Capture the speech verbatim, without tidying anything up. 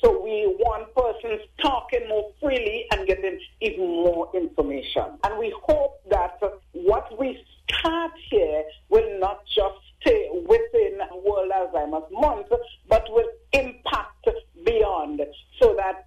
So we want persons talking more freely and getting even more information. And we hope that what we start here will not just stay within World Alzheimer's Month, but will impact beyond, so that